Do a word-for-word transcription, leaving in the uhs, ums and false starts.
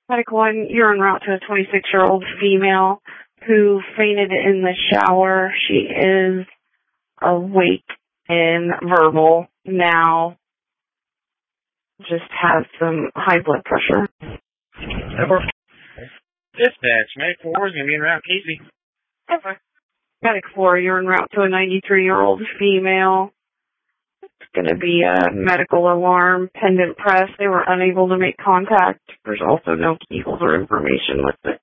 Medic one, you're en route to a twenty-six-year-old female who fainted in the shower. She is awake and verbal now. Just has some high blood pressure. Dispatch, Medic four is going to be en route, Casey. Okay. Medic four, you're en route to a ninety-three-year-old female. It's going to be a medical alarm, pendant press. They were unable to make contact. There's also no keyholes or information with it.